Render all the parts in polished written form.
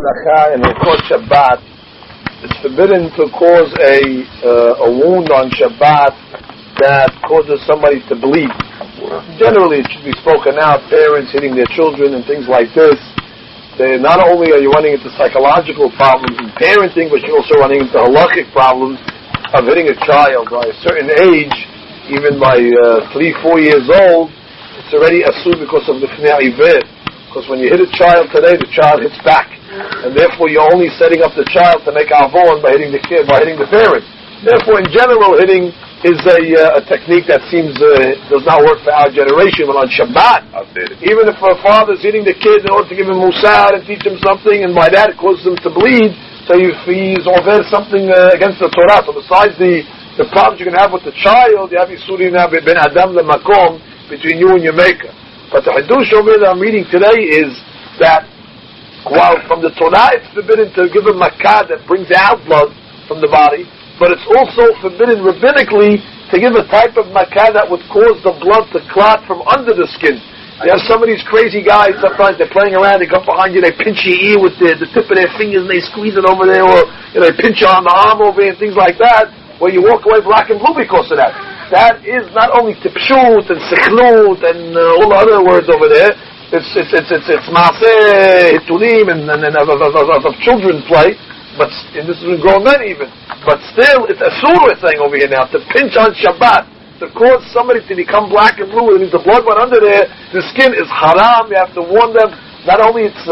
In Hilchot Shabbat, it's forbidden to cause a wound on Shabbat that causes somebody to bleed. Generally, it should be spoken out, parents hitting their children and things like this. Not only are you running into psychological problems in parenting, but you're also running into halakhic problems of hitting a child by a certain age, even by 3-4 years old. It's already assumed because of the Fnei Iver. Because when you hit a child today, the child hits back. And therefore you're only setting up the child to make avon by hitting the kid, by hitting the parent. Therefore, in general, hitting is a technique that seems does not work for our generation. But on Shabbat, even if a father's hitting the kid in order to give him musar and teach him something, and by that it causes him to bleed, so he's over something against the Torah. So besides the problems you can have with the child, you have Yisuri ben Adam lemakom between you and your maker. But the Hadush over that I'm reading today is that while from the Torah it's forbidden to give a makah that brings out blood from the body, but it's also forbidden rabbinically to give a type of makah that would cause the blood to clot from under the skin. You have some of these crazy guys, sometimes they're playing around, they come behind you, they pinch your ear with the tip of their fingers and they squeeze it over there, or they pinch you on the arm over here and things like that, where you walk away black and blue because of that. That is not only tipshut and sikhlut and all the other words over there. It's maaseh hitulim and of children play, but this is grown men even. But still, it's asur we're saying over here now to pinch on Shabbat to cause somebody to become black and blue. It means the blood went under there. The skin is haram. You have to warn them. Not only it's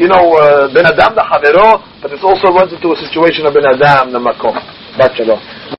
ben adam the havero, but it also runs into a situation of ben adam the makom. Bat shalom.